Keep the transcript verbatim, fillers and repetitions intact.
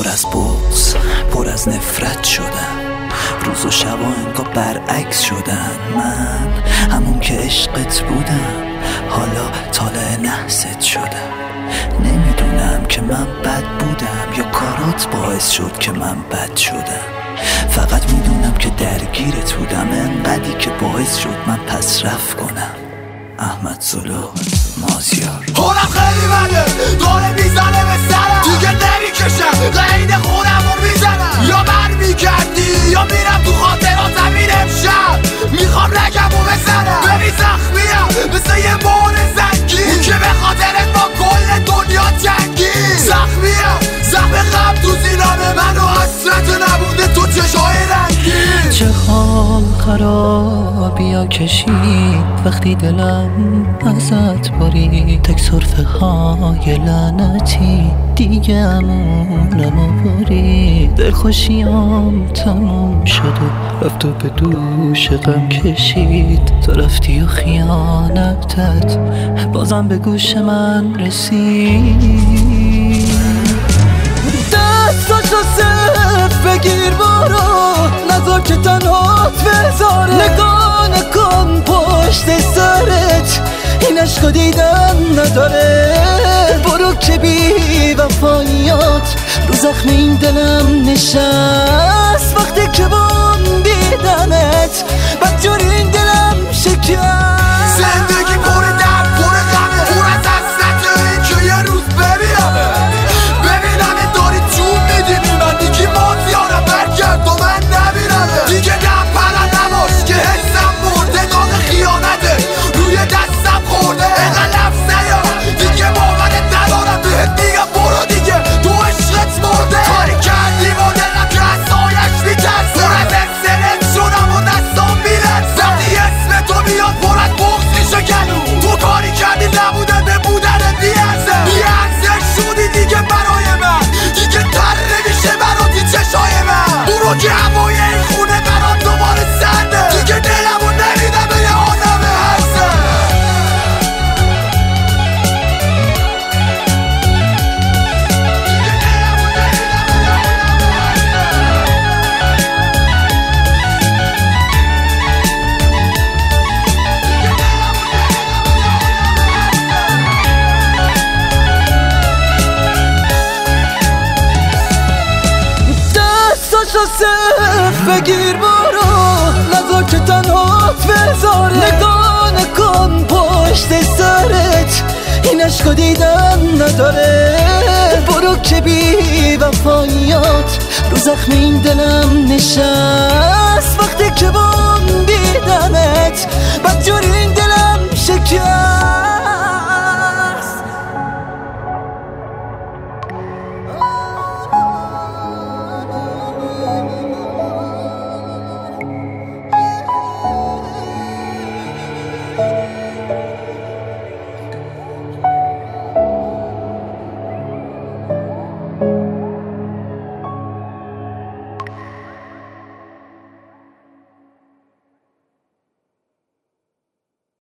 پر از بغض، پر از نفرت شدم. روز و شبا انگار برعکس شدن. من همون که عشقت بودم حالا طالع نحست شدم. نمیدونم که من بد بودم یا کارات باعث شد که من بد شدم. فقط میدونم که درگیرت بودم انقدی که باعث شد من پس رفت کنم. احمد زلو، مازیار. حالم خیلی بده، داره میزنه به سرم، دیگه نمیکشم قید خونمو میزنم. یا بر میگردی یا میرم تو خاطراتم. این امشب میخوام رگمو بزنم. ببین زخمیم مثل یه بار زنگی، اون که به خاطرت با کل دنیا جنگی. زخمیم زخم غم تو سینه‌م منو حسرت نبوده تو چشای رنگی. چه حال خرابیا کشید وقتی دلم ازت برید. تک صرفه های لعنتی دیگه امونمو برید. دلخوشیام تموم شد و رفت و به دوش غم کشید. تو رفتی و خیانتت بازم به گوش من رسید. دستاشو صرف بگیر برو، نذار که تنهات بذاره. نگاه نکن پشت سرت، این عشق دیدن نداره. برو که بی وفاییات رو زخم این دلم نشست. وقتی که بام دیدنت بدجوری این دلم شکست. زندگی پر درد پر غمه، پر از حسرته این که یه روز ببینمه. ببینمه داری جون میدی بی من، دیگه مازیارم برگرد و من نبینمه. دیگه دم پرن نباش که حسم مرده، داغ خیانته روی دستم خورده. اینقدر لفظ نیارم دیگه باورت ندارم، بهت میگم برو دیگه تو عشقت مرده. کاری کردی با دلم که از سایش میترسه. پر از اکسلت شدم و دستام میرسه. وقتی اسم تو میاد پر از بغض میشه گلو. تو کاری کردی نبوده به بودنت بیارزه. بیارزش شدی دیگه برای من، دیگه تر نمیشه برات این چشای من. برو که هوای این خونه برات دوباره سرده. دیگه دلمو نمیدم به یه آدم هسته. دستاشو صرف بگیر برو، نذار که تنهات بذاره. نگاه نکن پشت سرت، این عشق دیدن نداره. برو که بی وفاییات رو زخم این دلم نشست. وقتی که بام دیدنت بدجوری